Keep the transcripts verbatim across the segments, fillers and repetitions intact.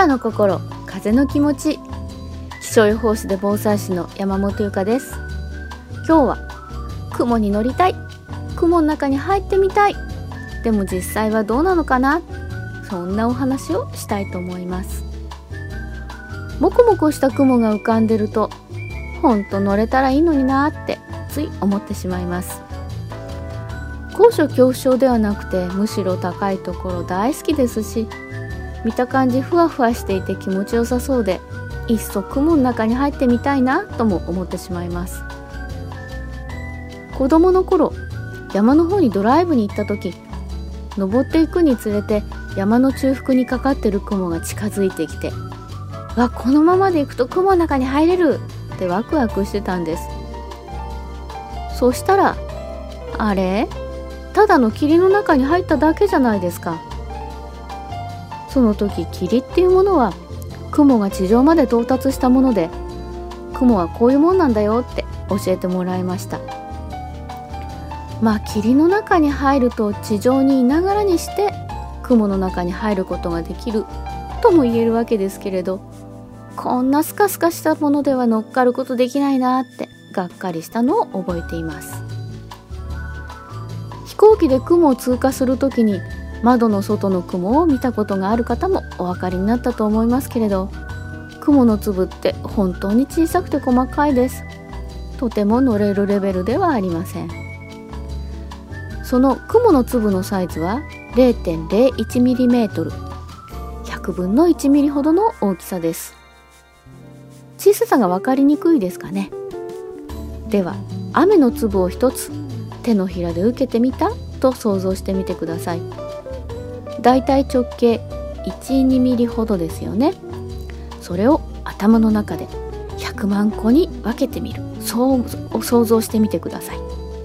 の心、風の気持ち。気象予報士で防災士の山本ゆかです。今日は雲に乗りたい、雲の中に入ってみたい、でも実際はどうなのかな、そんなお話をしたいと思います。もこもこした雲が浮かんでると、ほんと乗れたらいいのになってつい思ってしまいます。高所恐怖症ではなくて、むしろ高いところ大好きですし、見た感じふわふわしていて気持ちよさそうで、いっそ雲の中に入ってみたいなとも思ってしまいます。子供の頃、山の方にドライブに行った時、登っていくにつれて山の中腹にかかってる雲が近づいてきて、わ、このままで行くと雲の中に入れるってワクワクしてたんです。そしたら、あれ、ただの霧の中に入っただけじゃないですか。その時、霧っていうものは雲が地上まで到達したもので、雲はこういうもんなんだよって教えてもらいました。まあ霧の中に入ると地上にいながらにして雲の中に入ることができるとも言えるわけですけれど、こんなスカスカしたものでは乗っかることできないなってがっかりしたのを覚えています。飛行機で雲を通過するときに窓の外の雲を見たことがある方もお分かりになったと思いますけれど、雲の粒って本当に小さくて細かいです。とても乗れるレベルではありません。その雲の粒のサイズは れいてんれいいちミリメートル、ひゃくぶんのいちミリほどの大きさです。小ささが分かりにくいですかね。では、雨の粒を一つ手のひらで受けてみたと想像してみてください。だいたい直径いち、にミリほどですよね。それを頭の中でひゃくまんこに分けてみる、そう想像してみてください。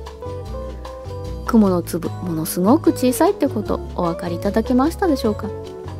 雲の粒、ものすごく小さいってことお分かりいただけましたでしょうか。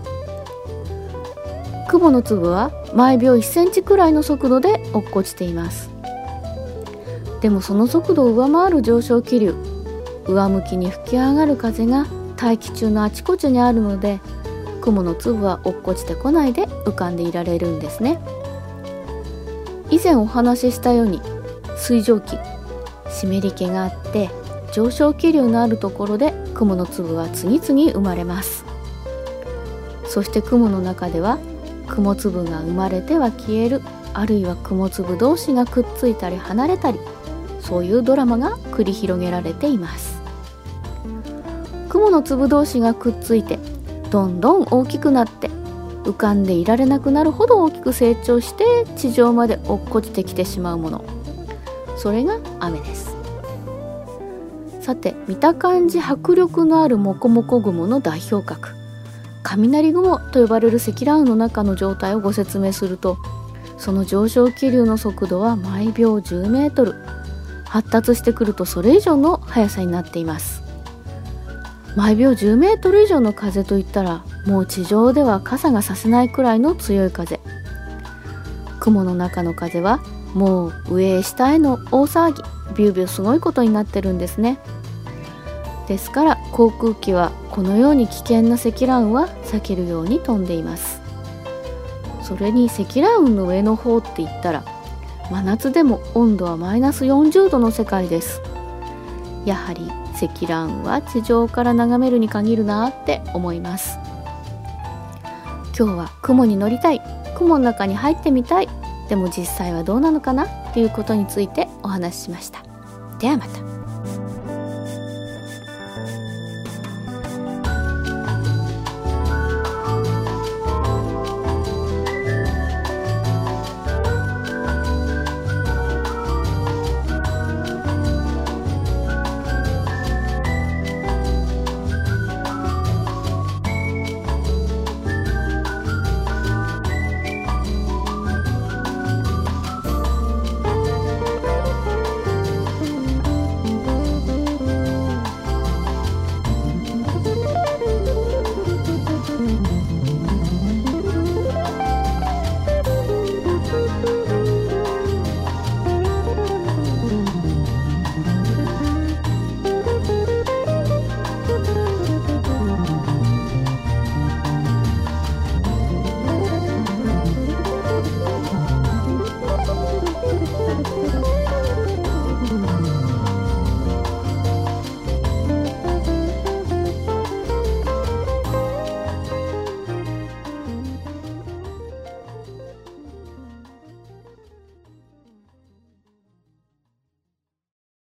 雲の粒は毎秒いっセンチくらいの速度で落っこちています。でもその速度を上回る上昇気流、上向きに吹き上がる風が大気中のあちこちにあるので、雲の粒は落っこちてこないで浮かんでいられるんですね。以前お話ししたように、水蒸気、湿り気があって上昇気流のあるところで雲の粒は次々生まれます。そして雲の中では雲粒が生まれては消える、あるいは雲粒同士がくっついたり離れたり、そういうドラマが繰り広げられています。雲の粒同士がくっついてどんどん大きくなって、浮かんでいられなくなるほど大きく成長して地上まで落っこちてきてしまうもの、それが雨です。さて、見た感じ迫力のあるモコモコ雲の代表格、雷雲と呼ばれる積乱雲の中の状態をご説明すると、その上昇気流の速度は毎秒じゅうメートル、発達してくるとそれ以上の速さになっています。毎秒じゅうメートル以上の風といったら、もう地上では傘がさせないくらいの強い風。雲の中の風はもう上へ下への大騒ぎ、ビュービューすごいことになってるんですね。ですから航空機はこのように危険な積乱雲は避けるように飛んでいます。それに積乱雲の上の方って言ったら、真夏でも温度はマイナスよんじゅうどの世界です。やはり積乱雲は地上から眺めるに限るなって思います。今日は雲に乗りたい、雲の中に入ってみたい、でも実際はどうなのかなっていうことについてお話ししました。ではまた。